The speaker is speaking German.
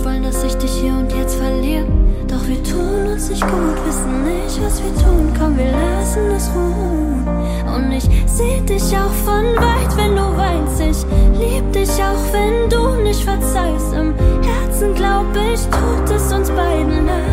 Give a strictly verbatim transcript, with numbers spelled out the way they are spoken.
nicht wollen, dass ich dich hier und jetzt verliere. Doch wir tun uns nicht gut, wissen nicht, was wir tun. Komm, wir lassen es ruhen. Und ich seh dich auch von weit, wenn du weinst. Ich lieb dich auch, wenn du nicht verzeihst. Im Herzen glaub ich, tut es uns beiden leid.